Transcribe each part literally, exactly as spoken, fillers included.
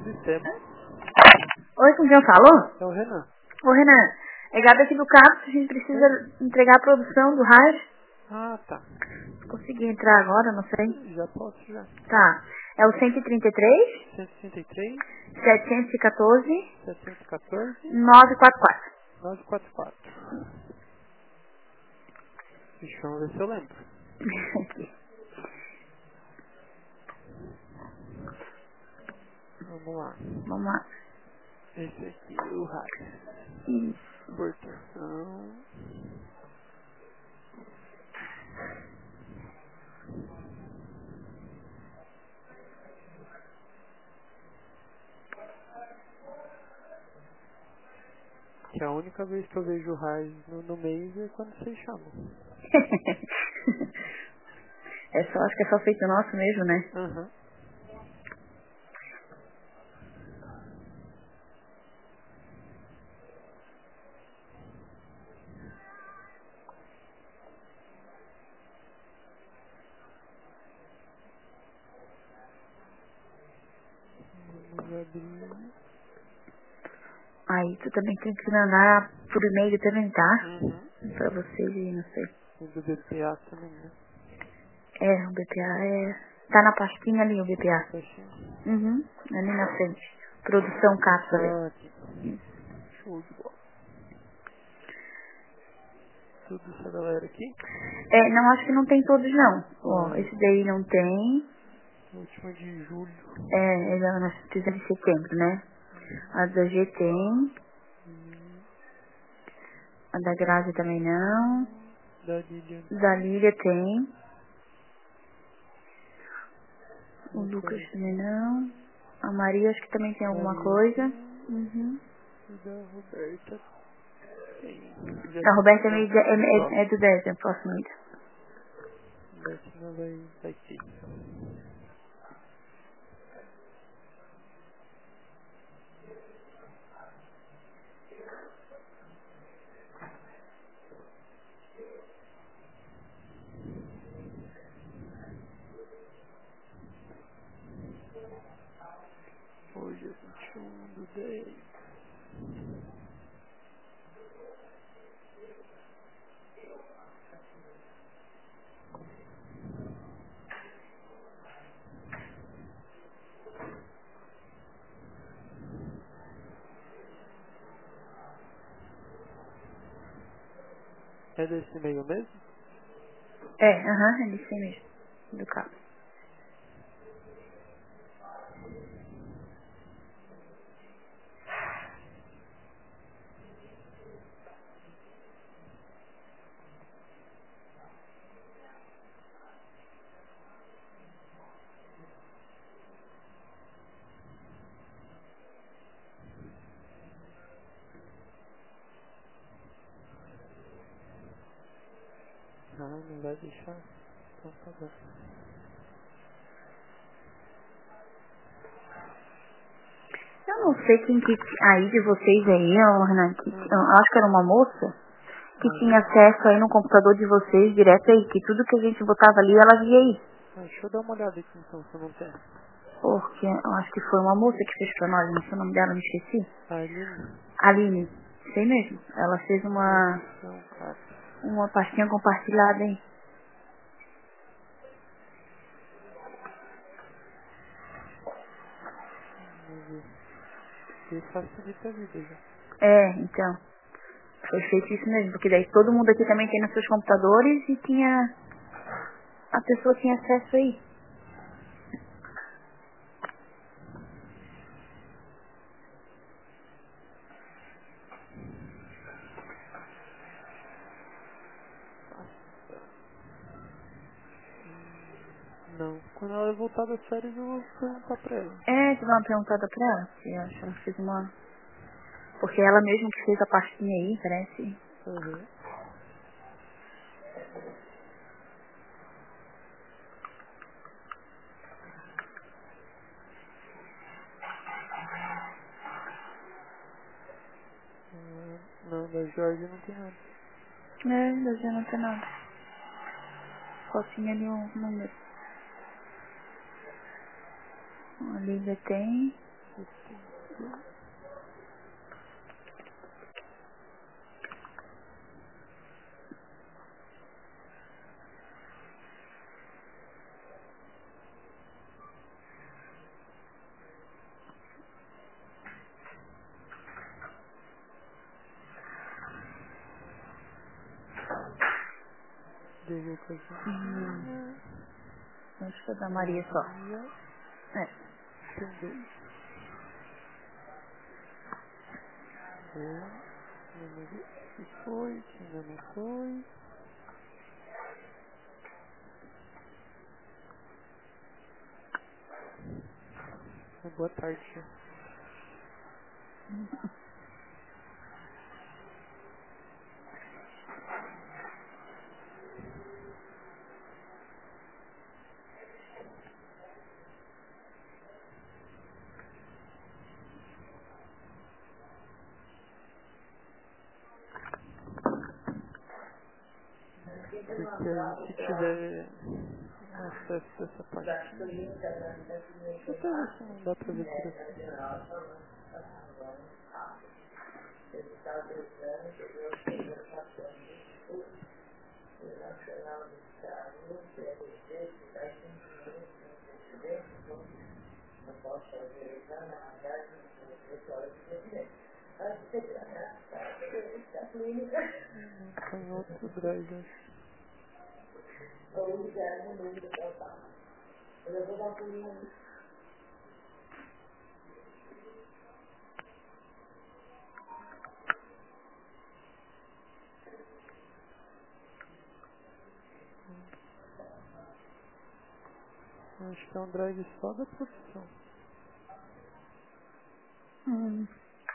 sistema. Oi, com quem eu falo? É o Renan. Ô, Renan, é gado aqui do CAPS, a gente precisa entregar a produção do Raj. Ah, tá. Consegui entrar agora, não sei. Já posso, já. Tá. É o cento e trinta e três, cento e trinta e três, setecentos e quatorze, setecentos e quatorze, novecentos e quarenta e quatro. novecentos e quarenta e quatro. Deixa eu ver se eu lembro. Aqui. Vamos lá. Vamos lá. Esse aqui, o raio. Isso. Exportação. Que a única vez que eu vejo o raio no, no mês é quando vocês chamam. É só, acho que é só feito nosso mesmo, né? Aham. Vamos abrir. Aí tu também tem que mandar por e-mail também, tá? Uhum. Pra vocês e não sei. O do B P A também, né? É, o B P A é... Tá na pastinha ali o B P Na A. caixinha. Uhum, ali na frente. Produção cápsula. Ah, aqui. Show de bola. Tudo essa galera aqui. É, não, acho que não tem todos não. Ó, Ah, esse daí não tem. última de julho. É, é da- nós precisamos de setembro, né? A da G tem. Hum, A da Grazi também não. da Lilian. Da Lília tem. O Lucas Lucas. também não. A Maria acho que também tem alguma Maria coisa. tem. Uhum. E da Roberta tem. Já A tem. Roberta é, Não, meio de- é, no é, é próximo. do dez, é o próximo mês. Roberta não vai, vai ter. Hoje é vinte e um do dez. É desse e-mail mesmo? É, aham, é desse mesmo. Do carro. Ah, não vai deixar. Então tá bom. Eu não sei quem que aí de vocês aí, ó, Renan, que, Hum. eu acho que era uma moça que Ah, tinha acesso aí no computador de vocês direto aí, que tudo que a gente botava ali, ela via aí. ah, deixa eu dar uma olhada aqui então, se eu não tem. Porque eu acho que foi uma moça que fez pra nós, não sei o nome dela, me esqueci. A Aline. Aline, sei mesmo. Ela fez uma, Produção, cara. uma pastinha compartilhada aí. Vamos ver. E facilita a vida já. É, então, foi feito isso mesmo, porque daí todo mundo aqui também tem nos seus computadores e tinha, a pessoa tinha acesso aí. Não. Quando ela voltar das férias eu vou perguntar pra ela. É, tu dá uma perguntada pra ela, que eu acho que ela fez uma... Porque ela mesmo que fez a pastinha aí, parece. Uhum. Hum, não, da Jorge não tem nada. É, eu já não tem nada. Só tinha ali um número. A Lívia tem. setenta. Deu com a Hum. Acho que é da Maria só. É. Tem dois. Um número que foi, que ainda não foi. Boa tarde. Porque aí, se tiver acesso a essa parte, deixa eu até ver se não dá pra ver por aqui. Hum, tá em outro drive, acho. Acho que é um drive só da produção. Hum.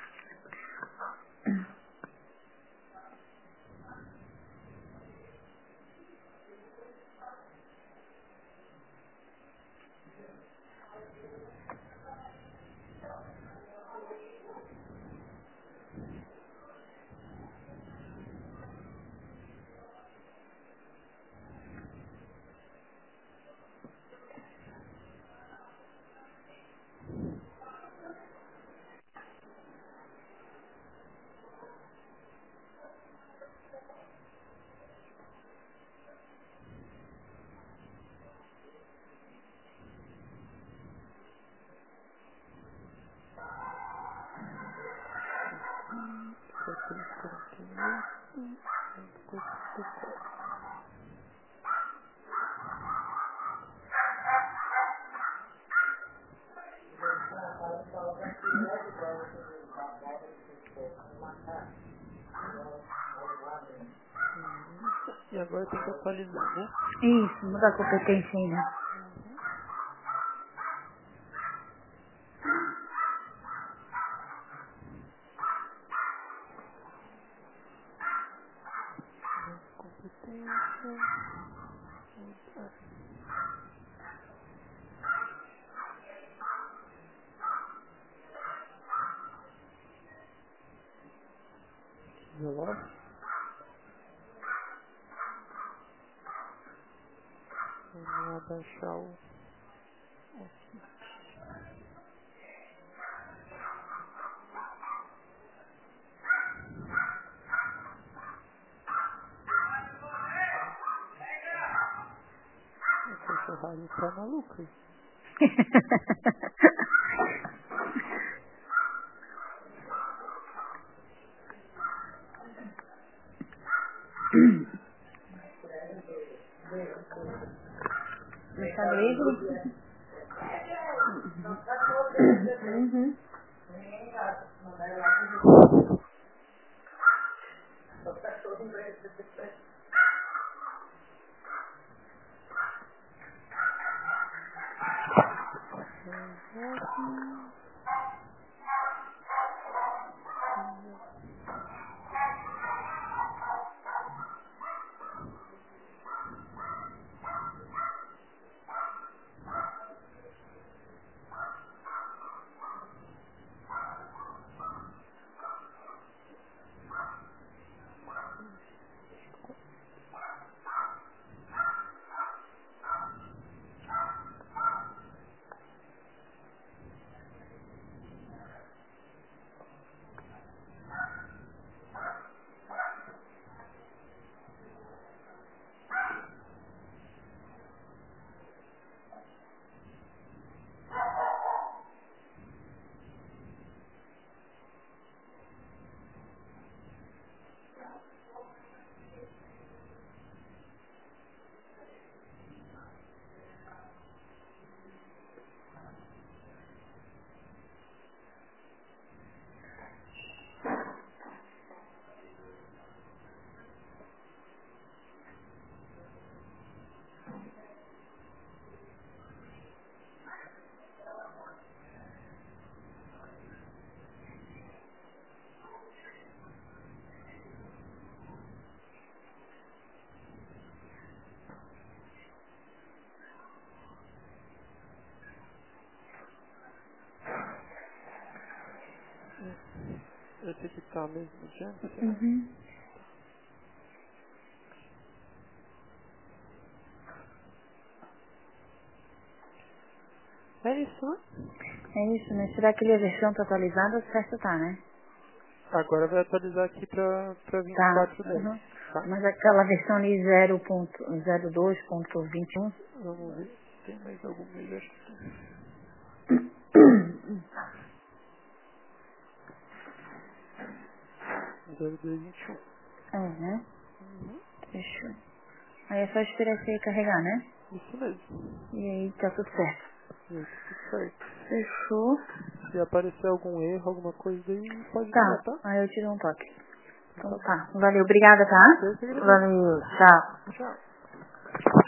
setecentos e quarenta e oito, cento e quarenta e quatro. Isso. E agora tem que atualizar, né? Isso, muda a competência aí, né? Uhum. Competência. Mudar. Veloz. Vamos abaixar o... O cachorrado tá maluco aí. Está livre? Uhum. Uhum. Esse aqui tá mesmo de antes? Uhum. É isso, né? É isso, mas será que ele a versão tá atualizada? Certo tá, né? Agora vai atualizar aqui pra, pra vinte e Tá. quatro dez. Uhum. Tá? Mas aquela versão ali zero ponto zero dois ponto vinte e um. Vamos ver se tem mais algum melhor aqui. zero dois vinte e um. É, né? Uhum. Fechou. Aí é só esperar você carregar, né? Isso mesmo. E aí tá tudo certo. E aí, tá tudo certo. Fechou. Se aparecer algum erro, alguma coisa daí, pode ligar, Tá. tá? Aí eu te dou um toque. Então Então tá bom. tá. Valeu. Obrigada, tá? Eu que agradeço. Valeu. Tchau. Tchau.